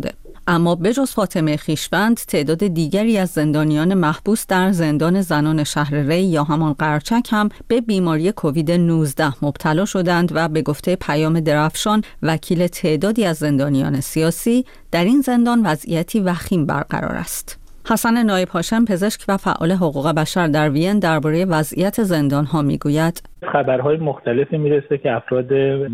اما بجز فاطمه خویشوند تعداد دیگری از زندانیان محبوس در زندان زنان شهر ری یا همان قرچک هم به بیماری کووید 19 مبتلا شدند و به گفته پیام درفشان وکیل تعدادی از زندانیان سیاسی در این زندان وضعیتی وخیم برقرار است. حسن نایب هاشم پزشک و فعال حقوق بشر در وین درباره وضعیت زندان‌ها میگوید خبرهای مختلفی میرسه که افراد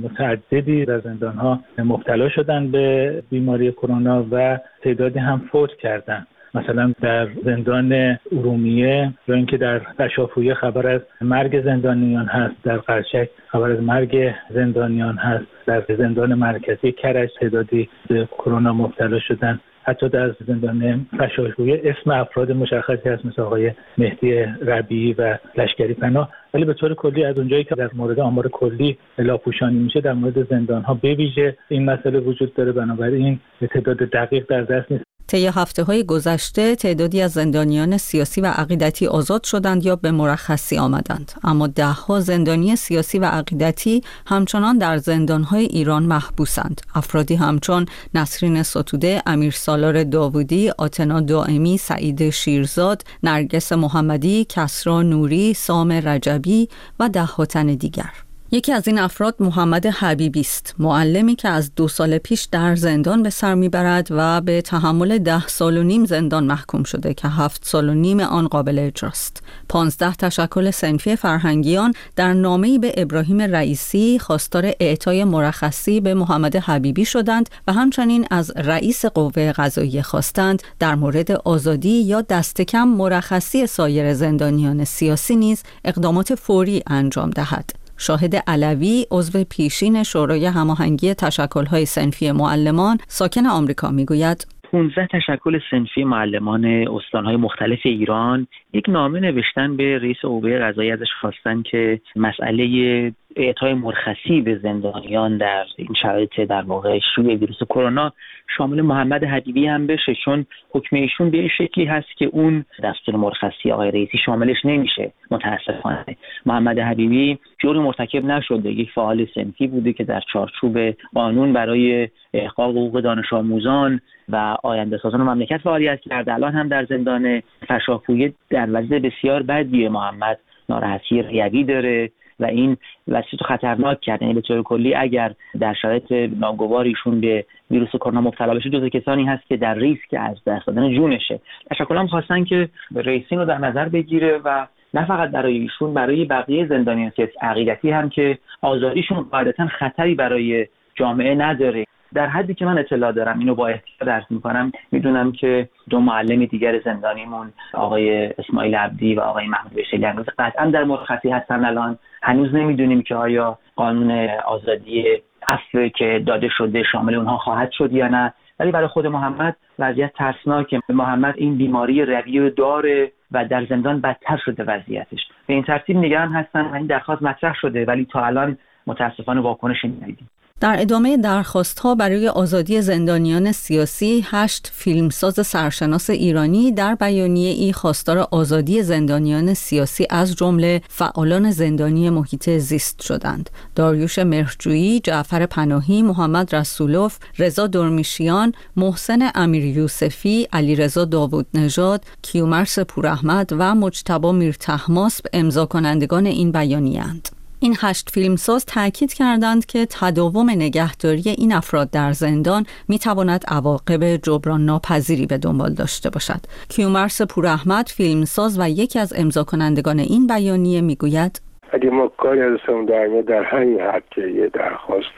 متعددی در زندان‌ها مبتلا شدن به بیماری کرونا و تعدادی هم فوت کردن. مثلا در زندان ارومیه یا اینکه در قشافویه خبر از مرگ زندانیان هست، در قرچک خبر از مرگ زندانیان هست، در زندان مرکزی کرج تعدادی به کرونا مبتلا شدن. حتی در زندان قشافویه اسم افراد مشخصی هست مثل آقای مهدی ربیعی و لشکری پناه، ولی به طور کلی از اونجایی که در مورد آمار کلی لاپوشانی میشه در مورد زندان‌ها به ویژه این مسئله وجود داره، بنابراین تعداد دقیق در دست نیست. طی هفته‌های گذشته تعدادی از زندانیان سیاسی و عقیدتی آزاد شدند یا به مرخصی آمدند، اما ده‌ها زندانی سیاسی و عقیدتی همچنان در زندان‌های ایران محبوسند. افرادی همچون نسرین ستوده، امیر سالار داوودی، آتنا دائمی، سعید شیرزاد، نرگس محمدی، کسری نوری، سام رجبی و ده‌ها تن دیگر. یکی از این افراد محمد حبیبی است، معلمی که از 2 سال پیش در زندان به سر میبرد و به تحمل 10 سال و نیم زندان محکوم شده که 7 سال و نیم آن قابل اجراست. 15 تشکل صنفی فرهنگیان در نامه‌ای به ابراهیم رئیسی خواستار اعطای مرخصی به محمد حبیبی شدند و همچنین از رئیس قوه قضاییه خواستند در مورد آزادی یا دست کم مرخصی سایر زندانیان سیاسی نیز اقدامات فوری انجام دهد. شاهد علوی، عضو پیشین شورای هماهنگی تشکل‌های صنفی معلمان ساکن آمریکا میگوید 15 تشکل صنفی معلمان استان‌های مختلف ایران یک نامه نوشتن به رئیس قوه قضاییه، ازش خواستن که مسئله اعطای مرخصی به زندانیان در این شرایط در واقع شیوع ویروس کرونا شامل محمد حبیبی هم بشه، چون حکم ایشون به این شکلی هست که اون دستور مرخصی آقای رئیسی شاملش نمیشه. متاسفانه محمد حبیبی جرمی مرتکب نشده، یک فعال صنفی بوده که در چارچوب قانون برای احقاق حقوق دانش آموزان و آینده سازان مملکت فعالیت کرده. الان هم در زندان قشافویه در وضع بسیار بدیه. محمد ناراحتی ریوی داره و این وضعیت خطرناک کرده. به طور کلی اگر در شرایط ناگواریشون به ویروس کرونا مبتلا بشه جزو کسانی هست که در ریسک از دست دادن جونشه. تشکلام خواستن که رئیسین رو در نظر بگیره و نه فقط برای ایشون، برای بقیه زندانیان سیاسی عقیدتی هم که آزادیشون قاعدتاً خطری برای جامعه نداره. در حدی که من اطلاع دارم، اینو با احتیاط درس میکنم، میدونم که 2 معلم دیگر زندانیمون آقای اسماعیل عبدی و آقای محمود بشیلی امروز قطعا در مرخصی هستن. الان هنوز نمیدونیم که آیا قانون آزادی عفو که داده شده شامل اونها خواهد شد یا نه، ولی برای خود محمد وضعیت ترسناکه. محمد این بیماری رویه داره و در زندان بدتر شده وضعیتش. به این ترتیب نگران هستن و این درخواست مطرح شده ولی تا الان متاسفانه واکنشی ندیدیم. در ادامه درخواست‌ها برای آزادی زندانیان سیاسی، 8 فیلمساز سرشناس ایرانی در بیانیه‌ای خواستار آزادی زندانیان سیاسی از جمله فعالان زندانی محیط زیست شدند. داریوش مهرجویی، جعفر پناهی، محمد رسولوف، رضا درمیشیان، محسن امیریوسفی، علیرضا داوودنژاد، کیومرث پوراحمد و مجتبی میرطهماسب امضا کنندگان این بیانیه‌اند. این 8 فیلمساز تاکید کردند که تداوم نگهداری این افراد در زندان میتواند عواقب جبران ناپذیری به دنبال داشته باشد. کیومرث پوراحمد، فیلمساز و یکی از امضا کنندگان این بیانیه میگوید اگه ما کاری ازشون در همین حد که یه درخواست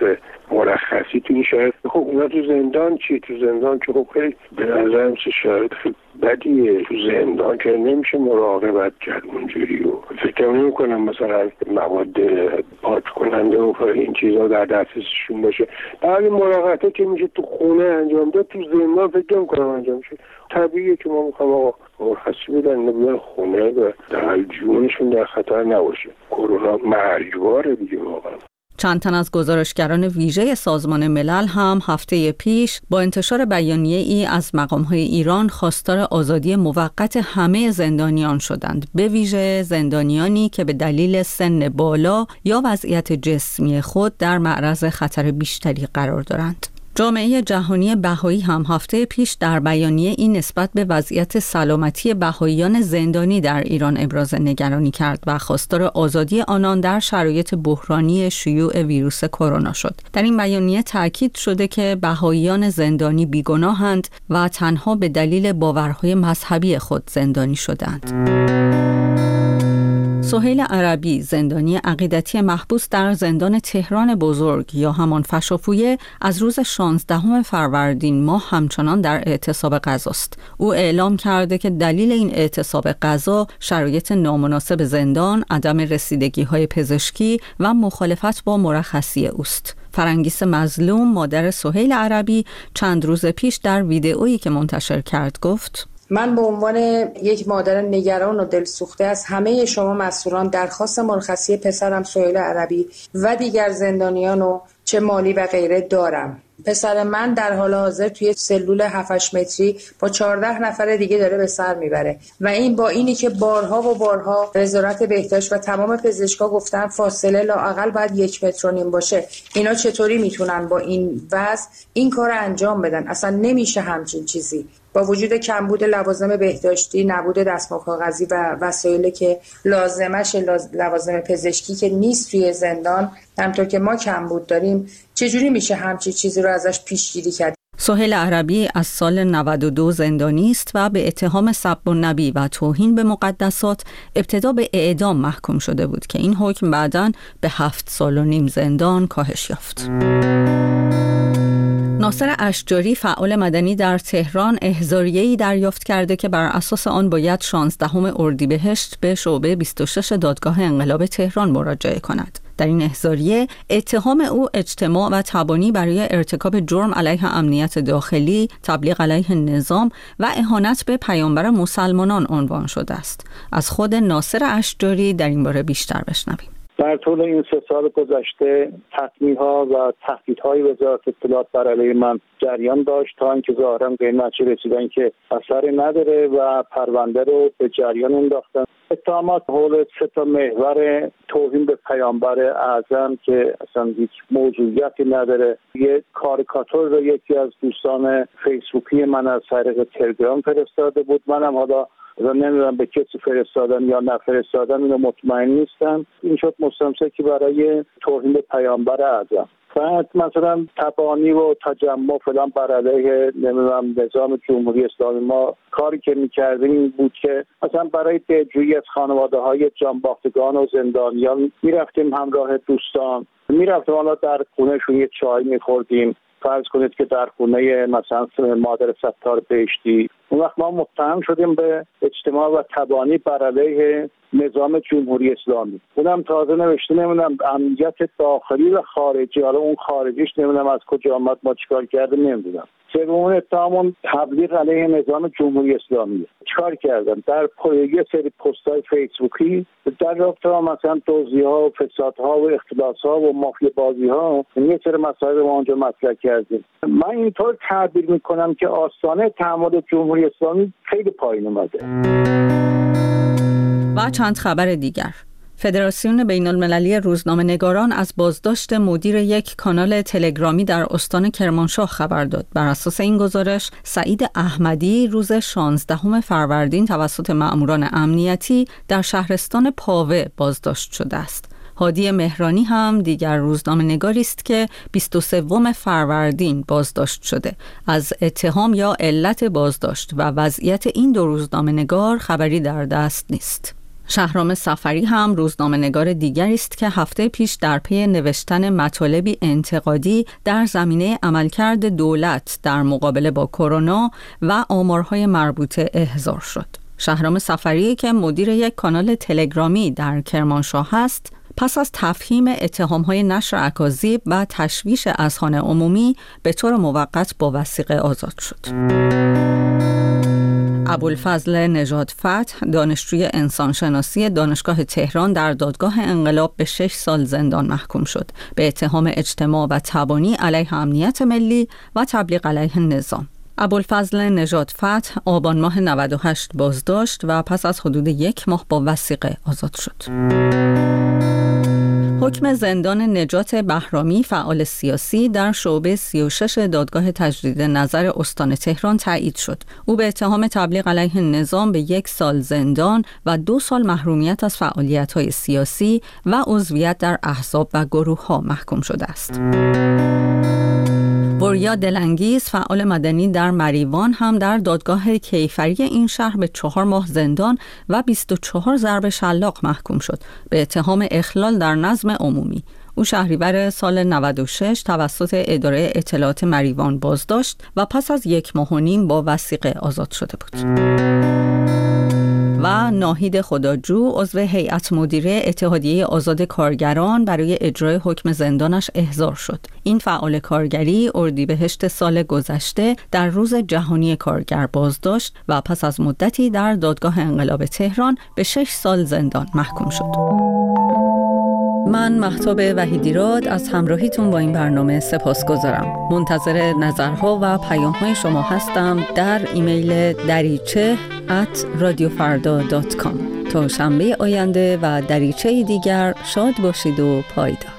مرخصی تو این شرایط، خب اونا تو زندان چی؟ تو زندان که خب خیلی به نظرم چه شرایط خیلی بدیه. تو زندان که نمیشه مراقبت کرد اونجوری و فکر نمی کنم مثلا مواد پاک کننده و این چیزا در دسترسشون باشه. بعضی مراقبت که میشه تو خونه انجام داد تو زندان فکر نمی کنم انجام شه. طبیعیه که ما میخوام آقا مرخصی بدن بیان خونه و در جونشون در خطر نباشه. کرونا مرگباره دیگه واقعا. چند تن از گزارشگران ویژه سازمان ملل هم هفته پیش با انتشار بیانیه‌ای از مقام‌های ایران خواستار آزادی موقت همه زندانیان شدند، به ویژه زندانیانی که به دلیل سن بالا یا وضعیت جسمی خود در معرض خطر بیشتری قرار دارند. جامعه جهانی بهایی هم هفته پیش در بیانیه این نسبت به وضعیت سلامتی بهاییان زندانی در ایران ابراز نگرانی کرد و خواستار آزادی آنان در شرایط بحرانی شیوع ویروس کرونا شد. در این بیانیه تاکید شده که بهاییان زندانی بیگناهند و تنها به دلیل باورهای مذهبی خود زندانی شدند. سهیل عربی، زندانی عقیدتی محبوس در زندان تهران بزرگ یا همان فشافویه، از روز 16 فروردین ماه همچنان در اعتصاب غذاست. او اعلام کرده که دلیل این اعتصاب غذا شرایط نامناسب زندان، عدم رسیدگی‌های پزشکی و مخالفت با مرخصی اوست. فرنگیس مظلوم، مادر سهیل عربی، چند روز پیش در ویدئویی که منتشر کرد گفت: من به عنوان یک مادر نگران و دلسوخته از همه شما مسئولان درخواست مرخصی پسرم سهیل عربی و دیگر زندانیان و چه مالی و غیره دارم. پسر من در حال حاضر توی سلول 7-8 متری با 14 نفر دیگه داره به سر میبره و این با اینی که بارها و بارها وزارت بهداشت و تمام پزشکا گفتن فاصله لااقل باید 1.5 متر باشه، اینا چطوری میتونن با این وضع این کار انجام بدن؟ اصلا نمیشه همچین چیزی. با وجود کمبود لوازم بهداشتی، نبود دستمال کاغذی و وسایلی که لازمش لوازم پزشکی که نیست توی زندان، همونطور که ما کمبود داریم، چجوری میشه همچین چیزی رو ازش پیشگیری کرد؟ سهیل عربی از سال 92 زندانی است و به اتهام سب النبی و توهین به مقدسات ابتدا به اعدام محکوم شده بود که این حکم بعداً به 7.5 سال زندان کاهش یافت. ناصر اشجاری، فعال مدنی در تهران، احضاریه‌ای دریافت کرده که بر اساس آن باید 16 اردیبهشت به شعبه 26 دادگاه انقلاب تهران مراجعه کند. در این احضاریه اتهام او اجتماع و تبانی برای ارتکاب جرم علیه امنیت داخلی، تبلیغ علیه نظام و اهانت به پیامبر مسلمانان عنوان شده است. از خود ناصر اشجاری در این باره بیشتر بشنویم. در طول این 3 سال گذشته تحمیل‌ها و تهدیدهای وزارت اطلاعات بر علیه من جریان داشت تا اینکه ظاهراً به این نتیجه رسیدن که اثری نداره و پرونده رو به جریان انداختن. اتهامات حول 3 محور توهین به پیامبر اعظم که اصلا هیچ موضوعیتی نداره. یک کاریکاتور رو یکی از دوستان فیسبوکی من از طریق تلگرام فرستاده بود. منم حالا نمیدونم به کسی فرستادن یا نفرستادن، اینو مطمئن نیستم. این شد مستمسکی برای توهین به پیامبر اعظم. بعد مثلا تبانی و تجمع فلان بر علیه نمیدونم نظام جمهوری اسلامی، ما کاری که میکردیم این بود که مثلا برای دلجویی از خانواده‌های جانباختگان و زندانیان میرفتیم همراه دوستان، میرفتیم حالا در خونهشون یه چای میخوردیم. فرض کنید که در خونه مثلا مادر ستار بهشتی، اون وقت ما متهم شدیم به اجتماع و تبانی بر علیه نظام جمهوری اسلامی. اونم تازه نوشته نمیدونم امنیت داخلی و خارجی، حالا اون خارجیش نمیدونم از کجا آمد، ما چیکار کردیم نمیدونم. سومون اتهامون تبلیغ علیه نظام جمهوری اسلامی. چیکار کردن؟ در یه سری پست‌های فیسبوکی در رابطه با مثلا دزدی‌ها و فسادها و اختلاس‌ها و مافیا بازی‌ها یه سری مسائل ما اونجا مطرح کردیم. من اینطور تعبیر می‌کنم که آستانه تحمل جمهوری اسلامی خیلی پایین اومده. و چند خبر دیگر. فدراسیون بین‌المللی روزنامه‌نگاران از بازداشت مدیر یک کانال تلگرامی در استان کرمانشاه خبر داد. بر اساس این گزارش، سعید احمدی روز 16 فروردین توسط مأموران امنیتی در شهرستان پاوه بازداشت شده است. هادی مهرانی هم دیگر روزنامه‌نگاری است که 23 فروردین بازداشت شده. از اتهام یا علت بازداشت و وضعیت این 2 روزنامه‌نگار خبری در دست نیست. شهرام سفری هم روزنامه‌نگار دیگری است که هفته پیش در پی نوشتن مطالبی انتقادی در زمینه عملکرد دولت در مقابله با کرونا و آمارهای مربوطه احضار شد. شهرام سفری که مدیر یک کانال تلگرامی در کرمانشاه است، پس از تفهیم اتهام‌های نشر اکاذیب و تشویش اذهان عمومی به طور موقت با وثیقه آزاد شد. ابوالفضل نژاد فتح، دانشجوی انسانشناسی دانشگاه تهران، در دادگاه انقلاب به 6 سال زندان محکوم شد به اتهام اجتماع و تبانی علیه امنیت ملی و تبلیغ علیه نظام. ابوالفضل نژاد فتح آبان ماه 98 بازداشت و پس از حدود 1 ماه با وثیقه آزاد شد. حکم زندان نجات بهرامی فعال سیاسی در شعبه 36 دادگاه تجدید نظر استان تهران تایید شد. او به اتهام تبلیغ علیه نظام به 1 سال زندان و 2 سال محرومیت از فعالیت‌های سیاسی و عضویت در احزاب و گروه‌ها محکوم شده است. وریا دلانگیز فعال مدنی در مریوان هم در دادگاه کیفری این شهر به 4 ماه زندان و 24 ضرب شلاق محکوم شد به اتهام اخلال در نظم عمومی. او شهریور سال 96 توسط اداره اطلاعات مریوان بازداشت و پس از 1 ماه و نیم با وثیقه آزاد شده بود. و ناهید خداجو عضو هیئت مدیره اتحادیه آزاد کارگران برای اجرای حکم زندانش احضار شد. این فعال کارگری اردیبهشت سال گذشته در روز جهانی کارگر بازداشت و پس از مدتی در دادگاه انقلاب تهران به 6 سال زندان محکوم شد. من مهتاب وحیدیراد از همراهیتون با این برنامه سپاسگزارم. منتظر نظرها و پیام‌های شما هستم در ایمیل dariche@radiofarda.com. تا شنبه آینده و دریچه دیگر شاد باشید و پایدار.